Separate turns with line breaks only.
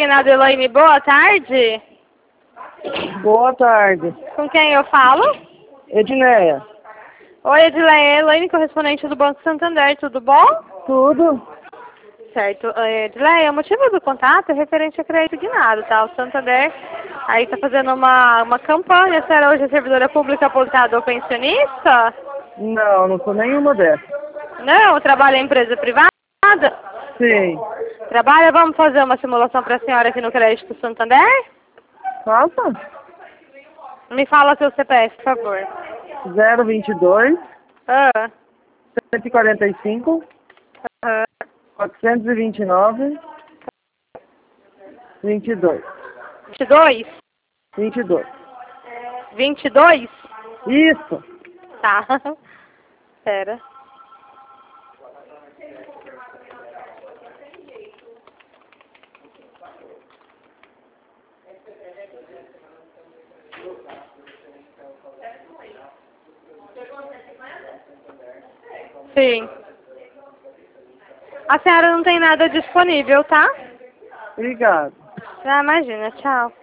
Reinaldo Elaine, boa tarde.
Boa tarde.
Com quem eu falo?
Edneia.
Oi, Edileia, Elaine, correspondente do Banco Santander, tudo bom?
Tudo?
Certo. Edileia, o motivo do contato é referente a crédito guinado, tá? O Santander aí tá fazendo uma campanha. A senhora hoje é servidora pública aposentada ou pensionista?
Não, não sou nenhuma dessas.
Não, trabalha em empresa privada?
Sim.
Trabalha, vamos fazer uma simulação para a senhora aqui no crédito Santander?
Faça.
Me fala seu CPF, por favor.
022
Ah,
145
ah.
429 22.
22?
22.
22?
Isso.
Tá. Pera. Sim. A senhora não tem nada disponível, tá?
Obrigado.
Ah, imagina. Tchau.